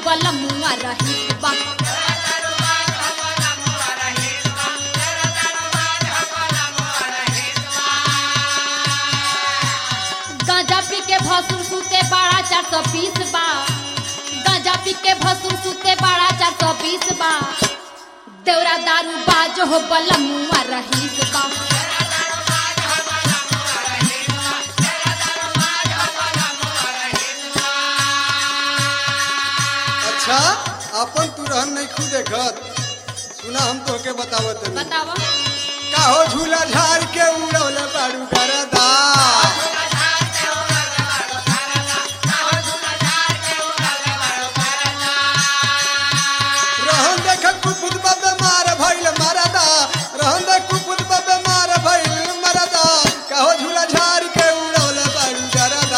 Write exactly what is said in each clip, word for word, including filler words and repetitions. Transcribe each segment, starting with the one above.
बलमुआ रही बा गांजा पी के भसुर सूते बाड़ा चार सौ बीस बा गांजा पी के भसुर सूते बाड़ा चार सौ बीस बा देवरा दारू बाज हो बलमुआ रही बा। अच्छा अपन तू रहन नहीं खुद देखत सुना हम तो के बतावत नहीं बतावा काहो झूला झाड़ के उड़ौले बाड़ू गरदा रहन देख कुपुत बबे मार भइल मरदा रहन देख कुपुत बबे मार भइल मरदा काहो झूला झाड़ के उड़ौले बाड़ू गरदा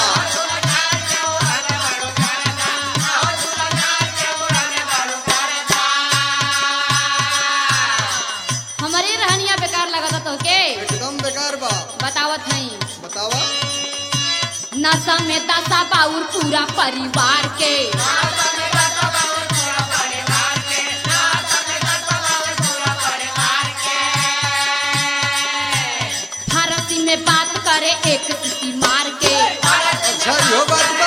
हमारी रहनिया बेकार लगता तो के एकदम बेकार बा बतावत नहीं बतावा नशा में दशा बाउर पूरा परिवार के फारसी में बात करे एक इसी मार के अच्छा यो बात बा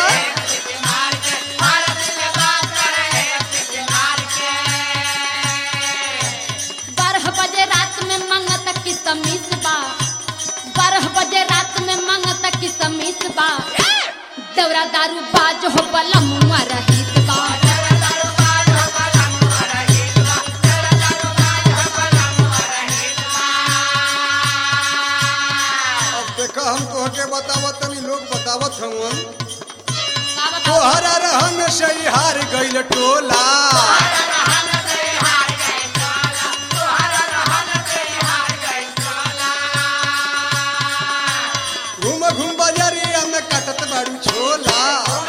बारह बजे रात में मंगत की समीस बा बारह बजे रात में मंगत की समीस बा देवरा दारू बाज हो बलमुआ रही बा। अब देखा हम तोहके बतावत तनी लोग बतावत हवन का बताओ? तोहरा रहन से हार गइल टोला घूम घूम बजरिया में कटत बाड़ू छोला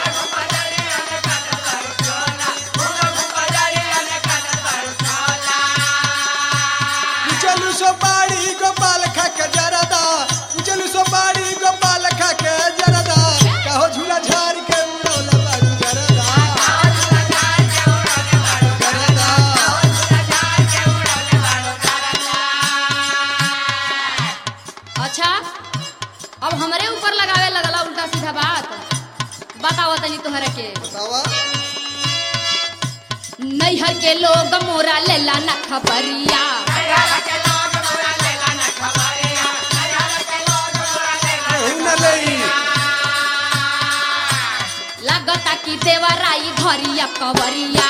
चलू सो बाड़ी गोपाल खा के जरदा चलू सो बाड़ी गोपाल खा के जरदा कहो झूला झाड़ के उड़ौला बाड़ू जरदा जरदा अच्छा अब हमरे ऊपर लगावे लगला उल्टा सीधा बात बताओ तनी तोहरा के बतावा नैहर के लोग मोरा लेला न खबरिया कहू न लई लगता कि देवराई घरिया कवरिया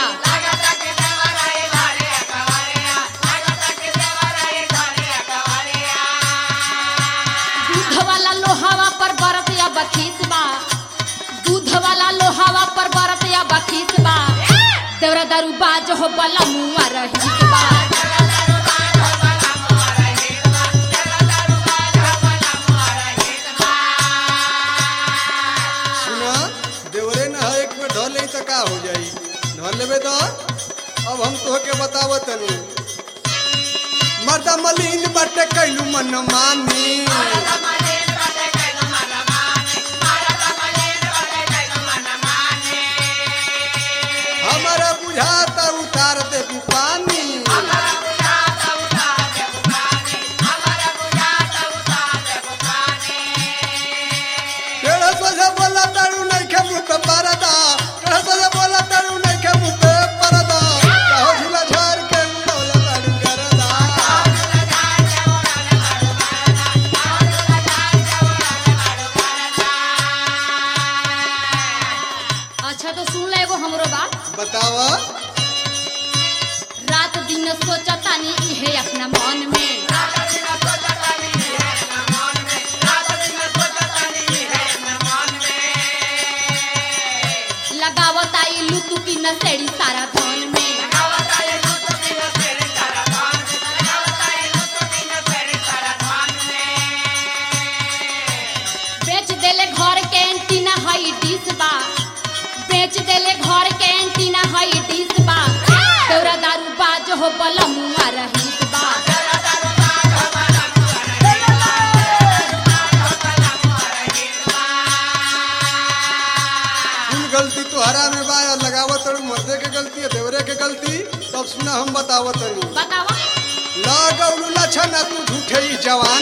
दूध वाला लोहावा पर बरत या बखीस बा दूध वाला लोहावा पर बरत या बखीस बा देवरा दारू बाज हो बलमुआ रही बा। सुना देवरे न है एक में ढल ले तो का हो जाई ढल लेबे तो अब हम तोहके बतावत तनी मर्दा मलिन बटे कैलू मन मानी हमारा बुझाता उतार दे पानी केड़ा सोझा बोला तारू नहीं के मुंह पे परदा केड़ा सोझा बोला तारू नहीं के मुंह पे परदा कहो झूला झाड़ के उड़ौला तारू करदा अच्छा तो सुन ले एगो हमरो बात बतावा रात दिन सोचतानी इहे अपना मन में लगावता इलू तू की नसेड़ी सारा धन में बेच देले घर के एंटीना हई डिस बा बेच देले घर के एंटीना हई डिस बा तोरा दारू बाज हो बलमुआ रही बा। कुल गलती तोहरा में बा और लगावत और गलती है देवरे के गलती तब सुना हम बतावत नहीं बतावा लागौलू लछन तू झूठे ही जवान